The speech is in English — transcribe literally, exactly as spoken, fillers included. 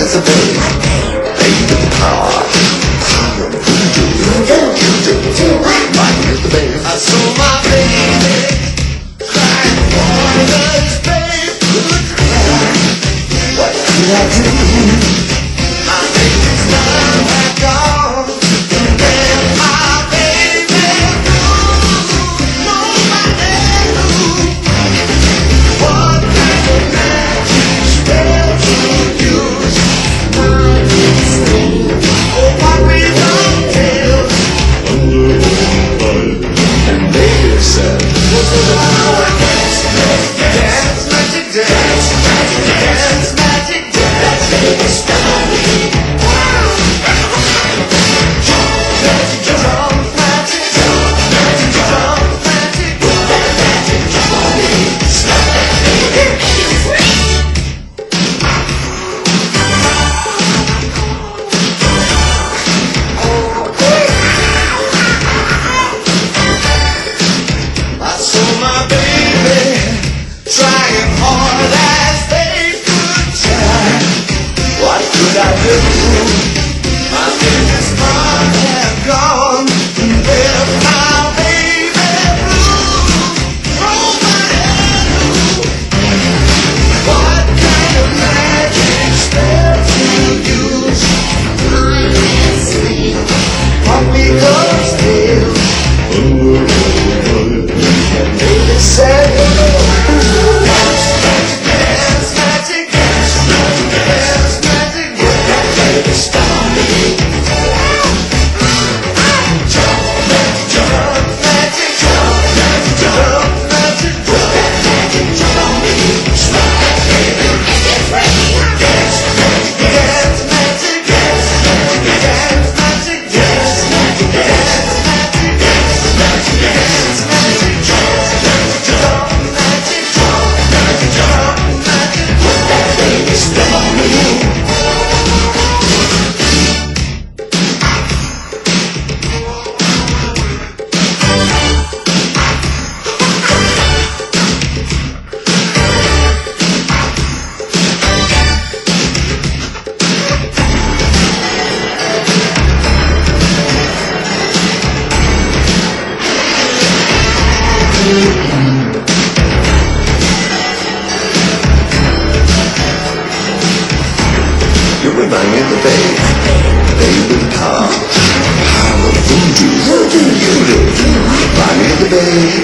is the babe, babe with the power, power of voodoo, voodoo. Mine is the babe. I saw my baby crying for this babe could cry. What could I do? My baby's love had gone, and then my baby knew, nobody knew what kind of magic spell to use. Oh, what we don't tell. And baby said, dance, magic, dance, dance, magic, dance, baby, stop me. Trying hard as they could try. What could I do? My business card had gone, and left my baby blue. Nobody knew what kind of magic spell to use. What we got still. And baby said, you remind me of the babe, babe with the power, power of voodoo, voodoo. Remind me of the babe,